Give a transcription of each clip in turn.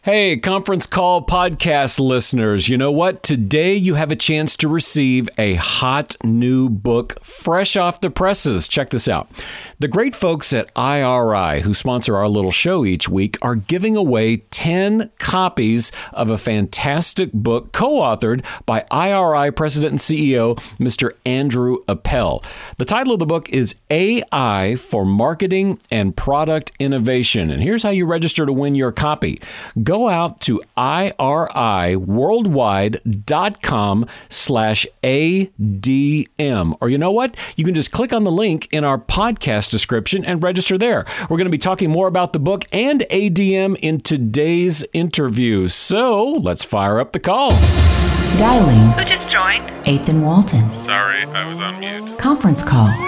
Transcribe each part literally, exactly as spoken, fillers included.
Hey, Conference Call podcast listeners, you know what? Today you have a chance to receive a hot new book fresh off the presses. Check this out. The great folks at I R I, who sponsor our little show each week, are giving away ten copies of a fantastic book co-authored by I R I President and C E O, Mister Andrew Appel. The title of the book is A I for Marketing and Product Innovation. And here's how you register to win your copy. Go out to I R I worldwide dot com slash A D M. Or you know what? You can just click on the link in our podcast description and register there. We're going to be talking more about the book and A D M in today's interview. So let's fire up the call. Dialing. Who just joined? Eighth and Walton. Sorry, I was on mute. Conference call. Mommy's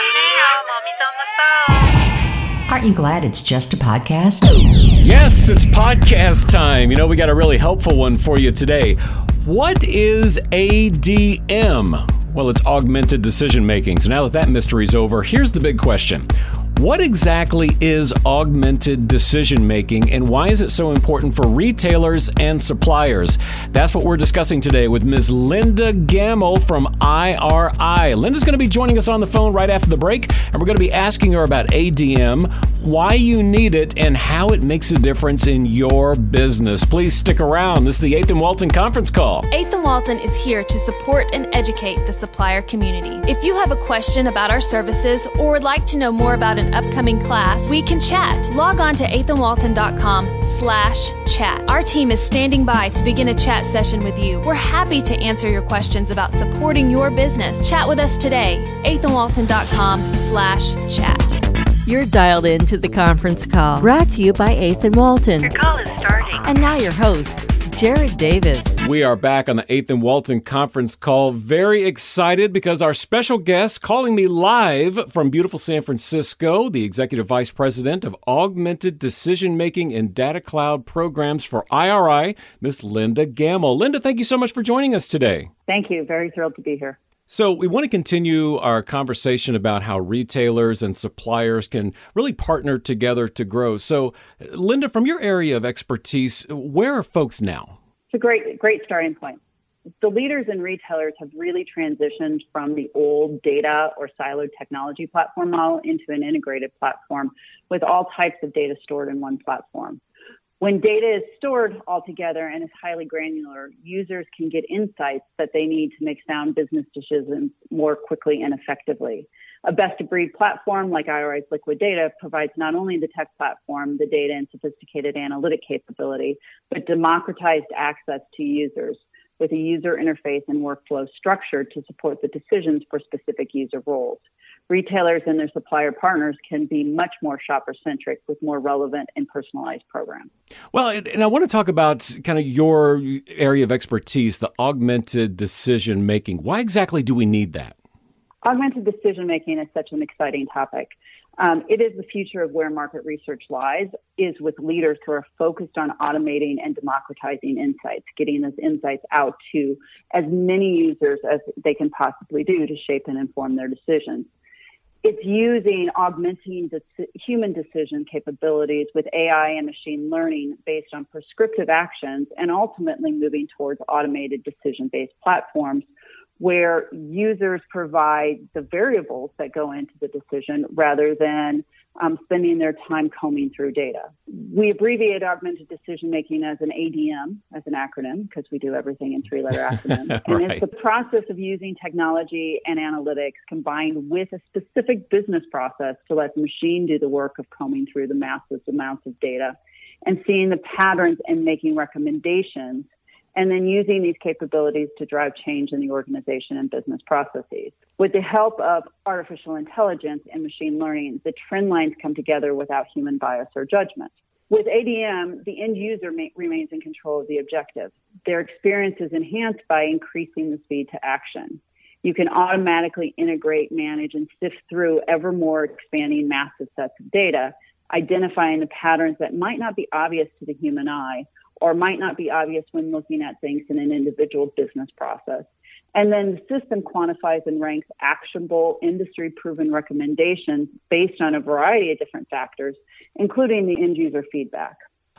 on the phone. Aren't you glad it's just a podcast? Yes, it's podcast time. You know, we got a really helpful one for you today. What is A D M? Well, it's augmented decision making. So now that that mystery's over, here's the big question. What exactly is augmented decision making, and why is it so important for retailers and suppliers? That's what we're discussing today with Miz Linda Gamble from I R I. Linda's going to be joining us on the phone right after the break, and we're going to be asking her about A D M, why you need it, and how it makes a difference in your business. Please stick around. This is the Eighth and Walton Conference Call. Eighth and Walton is here to support and educate the supplier community. If you have a question about our services or would like to know more about an upcoming class, we can chat. Log on to eighth and walton dot com slash chat. Our team is standing by to begin a chat session with you. We're happy to answer your questions about supporting your business. Chat with us today. eighth and walton dot com slash chat. You're dialed in to the conference call, brought to you by Eighth and Walton. Your call is starting. And now your host, Jared Davis. We are back on the Eighth and Walton Conference Call. Very excited because our special guest calling me live from beautiful San Francisco, the Executive Vice President of Augmented Decision Making and Data Cloud Programs for I R I, Miss Linda Gamble. Linda, thank you so much for joining us today. Thank you. Very thrilled to be here. So we want to continue our conversation about how retailers and suppliers can really partner together to grow. So, Linda, from your area of expertise, where are folks now? It's a great, great starting point. The leaders and retailers have really transitioned from the old data or siloed technology platform model into an integrated platform with all types of data stored in one platform. When data is stored all together and is highly granular, users can get insights that they need to make sound business decisions more quickly and effectively. A best-of-breed platform like I R I's Liquid Data provides not only the tech platform, the data, and sophisticated analytic capability, but democratized access to users with a user interface and workflow structure to support the decisions for specific user roles. Retailers and their supplier partners can be much more shopper-centric with more relevant and personalized programs. Well, and I want to talk about kind of your area of expertise, the augmented decision-making. Why exactly do we need that? Augmented decision-making is such an exciting topic. Um, it is the future of where market research lies, is with leaders who are focused on automating and democratizing insights, getting those insights out to as many users as they can possibly do to shape and inform their decisions. It's using augmenting de- human decision capabilities with A I and machine learning based on prescriptive actions and ultimately moving towards automated decision-based platforms where users provide the variables that go into the decision rather than um, spending their time combing through data. We abbreviate augmented decision-making as an A D M, as an acronym, because we do everything in three-letter acronyms. Right. And it's the process of using technology and analytics combined with a specific business process to let the machine do the work of combing through the massive amounts of data and seeing the patterns and making recommendations, and then using these capabilities to drive change in the organization and business processes. With the help of artificial intelligence and machine learning, the trend lines come together without human bias or judgment. With A D M, the end user ma- remains in control of the objective. Their experience is enhanced by increasing the speed to action. You can automatically integrate, manage, and sift through ever more expanding massive sets of data, identifying the patterns that might not be obvious to the human eye or might not be obvious when looking at things in an individual business process. And then the system quantifies and ranks actionable, industry-proven recommendations based on a variety of different factors, including the end-user feedback.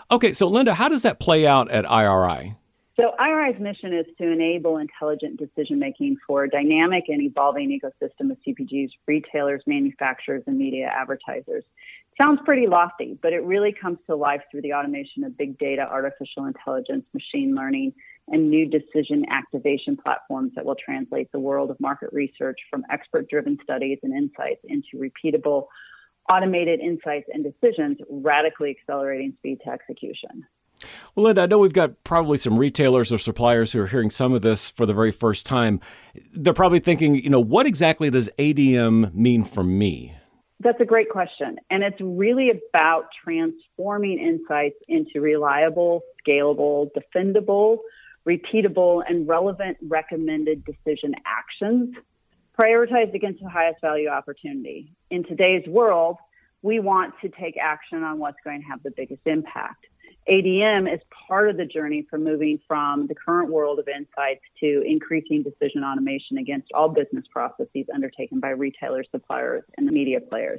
Okay, so Linda, how does that play out at I R I? So I R I's mission is to enable intelligent decision-making for a dynamic and evolving ecosystem of C P Gs, retailers, manufacturers, and media advertisers. Sounds pretty lofty, but it really comes to life through the automation of big data, artificial intelligence, machine learning, and new decision activation platforms that will translate the world of market research from expert-driven studies and insights into repeatable, automated insights and decisions, radically accelerating speed to execution. Well, Linda, I know we've got probably some retailers or suppliers who are hearing some of this for the very first time. They're probably thinking, you know, what exactly does A D M mean for me? That's a great question. And it's really about transforming insights into reliable, scalable, defendable, repeatable, and relevant recommended decision actions prioritized against the highest value opportunity. In today's world, we want to take action on what's going to have the biggest impact. A D M is part of the journey from moving from the current world of insights to increasing decision automation against all business processes undertaken by retailers, suppliers, and the media players.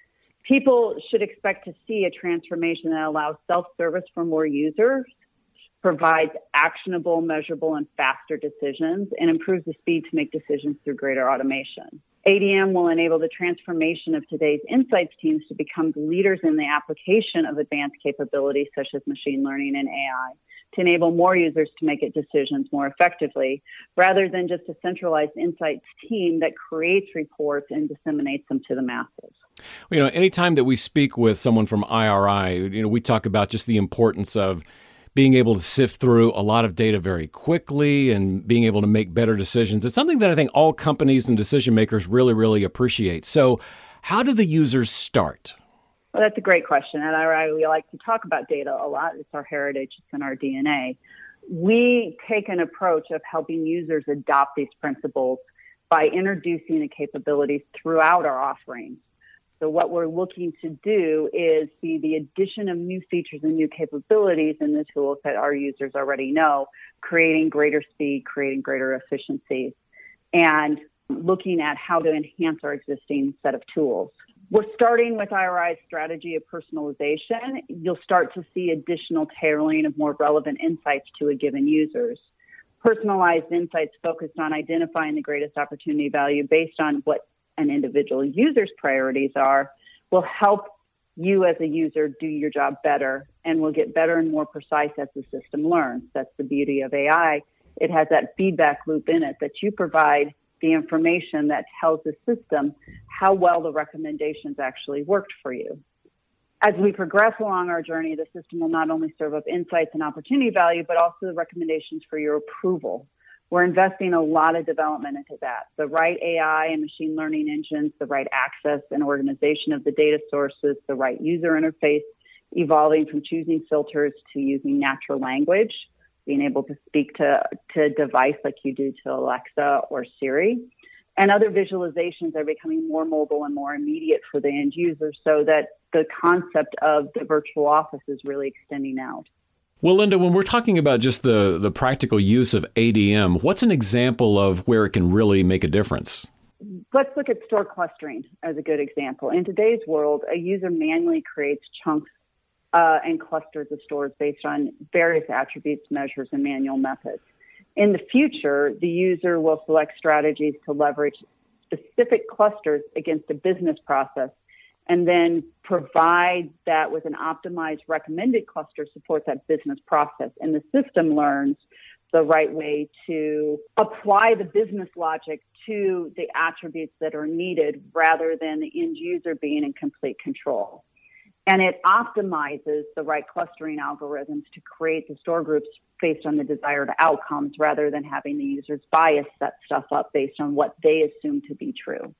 People should expect to see a transformation that allows self-service for more users, provides actionable, measurable, and faster decisions, and improves the speed to make decisions through greater automation. A D M will enable the transformation of today's insights teams to become the leaders in the application of advanced capabilities such as machine learning and A I to enable more users to make it decisions more effectively, rather than just a centralized insights team that creates reports and disseminates them to the masses. You know, anytime that we speak with someone from I R I, you know, we talk about just the importance of being able to sift through a lot of data very quickly and being able to make better decisions. It's something that I think all companies and decision makers really, really appreciate. So how do the users start? Well, that's a great question. At I R I, we like to talk about data a lot. It's our heritage. It's in our D N A. We take an approach of helping users adopt these principles by introducing the capabilities throughout our offerings. So what we're looking to do is see the addition of new features and new capabilities in the tools that our users already know, creating greater speed, creating greater efficiencies, and looking at how to enhance our existing set of tools. We're starting with I R I's strategy of personalization. You'll start to see additional tailoring of more relevant insights to a given user's. Personalized insights focused on identifying the greatest opportunity value based on what an individual user's priorities are will help you as a user do your job better and will get better and more precise as the system learns. That's the beauty of A I. It has that feedback loop in it that you provide the information that tells the system how well the recommendations actually worked for you. As we progress along our journey, the system will not only serve up insights and opportunity value, but also the recommendations for your approval. We're investing a lot of development into that. The right A I and machine learning engines, the right access and organization of the data sources, the right user interface, evolving from choosing filters to using natural language, being able to speak to, to a device like you do to Alexa or Siri. And other visualizations are becoming more mobile and more immediate for the end user so that the concept of the virtual office is really extending out. Well, Linda, when we're talking about just the, the practical use of A D M, what's an example of where it can really make a difference? Let's look at store clustering as a good example. In today's world, a user manually creates chunks uh, and clusters of stores based on various attributes, measures, and manual methods. In the future, the user will select strategies to leverage specific clusters against a business process and then provide that with an optimized recommended cluster support that business process. And the system learns the right way to apply the business logic to the attributes that are needed rather than the end user being in complete control. And it optimizes the right clustering algorithms to create the store groups based on the desired outcomes rather than having the users bias set stuff up based on what they assume to be true.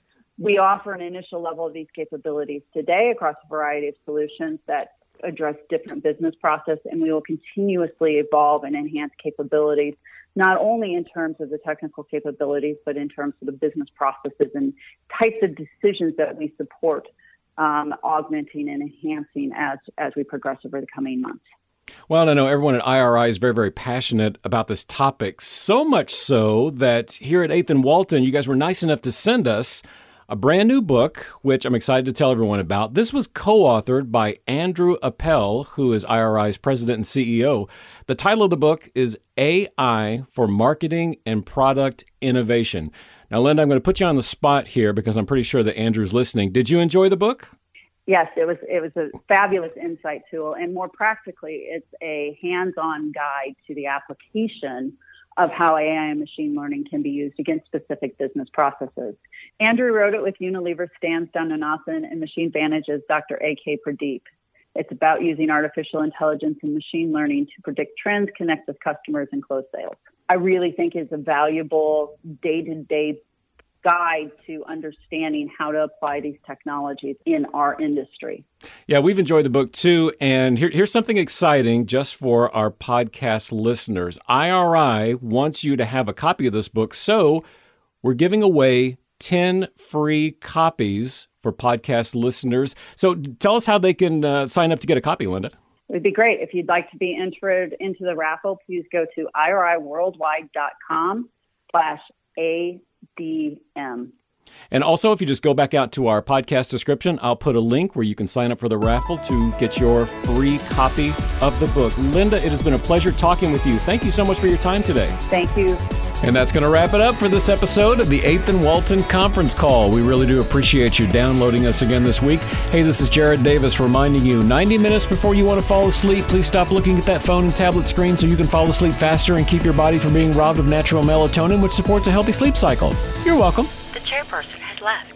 We offer an initial level of these capabilities today across a variety of solutions that address different business processes, and we will continuously evolve and enhance capabilities, not only in terms of the technical capabilities, but in terms of the business processes and types of decisions that we support, um, augmenting and enhancing as, as we progress over the coming months. Well, I know everyone at I R I is very, very passionate about this topic, so much so that here at Eighth and Walton, you guys were nice enough to send us a brand new book, which I'm excited to tell everyone about. This was co-authored by Andrew Appel, who is I R I's president and C E O. The title of the book is A I for Marketing and Product Innovation. Now, Linda, I'm going to put you on the spot here because I'm pretty sure that Andrew's listening. Did you enjoy the book? Yes, it was it was a fabulous insight tool, and more practically, it's a hands-on guide to the application of how A I and machine learning can be used against specific business processes. Andrew wrote it with Unilever's Stan Stundanathan and Machine Vantage's Doctor A K Pradeep. It's about using artificial intelligence and machine learning to predict trends, connect with customers, and close sales. I really think it's a valuable day-to-day guide to understanding how to apply these technologies in our industry. Yeah, we've enjoyed the book too. And here, here's something exciting just for our podcast listeners. I R I wants you to have a copy of this book. So we're giving away ten free copies for podcast listeners. So tell us how they can uh, sign up to get a copy, Linda. It would be great. If you'd like to be entered into the raffle, please go to iriworldwide.com slash ADM. And also, if you just go back out to our podcast description, I'll put a link where you can sign up for the raffle to get your free copy of the book. Linda, it has been a pleasure talking with you. Thank you so much for your time today. Thank you. And that's going to wrap it up for this episode of the eighth and Walton Conference Call. We really do appreciate you downloading us again this week. Hey, this is Jared Davis reminding you, ninety minutes before you want to fall asleep, please stop looking at that phone and tablet screen so you can fall asleep faster and keep your body from being robbed of natural melatonin, which supports a healthy sleep cycle. You're welcome. The chairperson has left.